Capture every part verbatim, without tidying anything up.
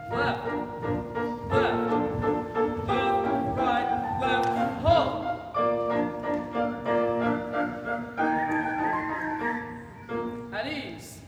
left, left, left, right, left, halt! At ease.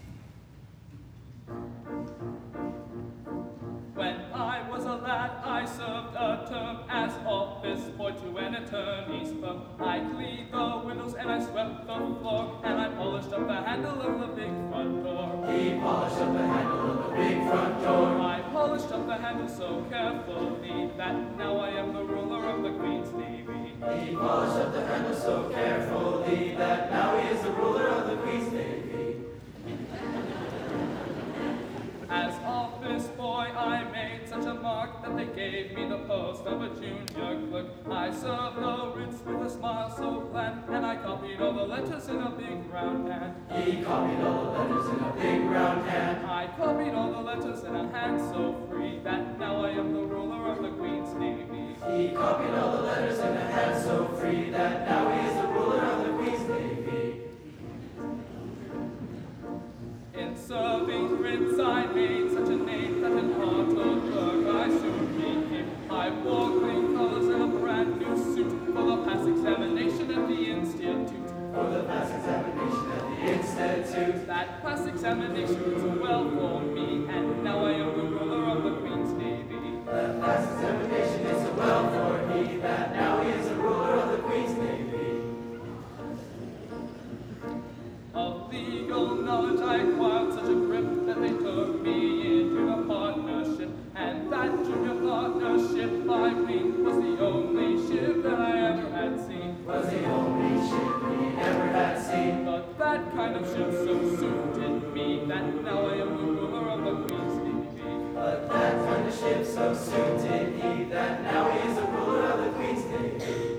When I was a lad, I served a term as office boy to an attorney's firm. I cleaned the windows and I swept the floor, and I polished up the handle of the big front door. He polished up the handle of the big front door. I polished up the handle so carefully that now I am the ruler of the Queen's Navy. He polished up the handle so carefully that now he is the ruler of the Queen's Navy. As office boy, I made such a mark that they gave me the post of a junior clerk. I served the writs with a smile so bland, and I copied all the letters in a big round hand. He copied all the letters in a big round hand. I copied all the letters in a hand so free that now I am the ruler of the Queen's Navy. He copied all the letters in a hand so free that now he is the ruler of the Queen's Navy. In serving writs, I made such a name that an auto clerk I soon became. I wore clean colors and a brand new suit for the pass examination at the Institute. For the pass examination at the Institute. That pass examination was well for me, and now I am the ruler of the Queen's Navy. That pass examination is so well for me that now he is the ruler of the Queen's Navy. Of legal knowledge I acquired such a grip that they took me into the partnership, and that junior partnership by me was the only ship that I ever had seen. Was the only ship he ever had seen. But that kind of ship so suited me that now I am the ruler of the Queen's Navy. But that kind of ship so suited he that now he is the ruler of the Queen's Navy.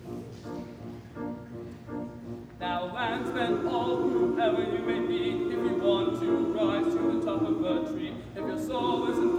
Now landsmen, all whoever you may be, if you want to rise to the top of a tree, if your soul isn't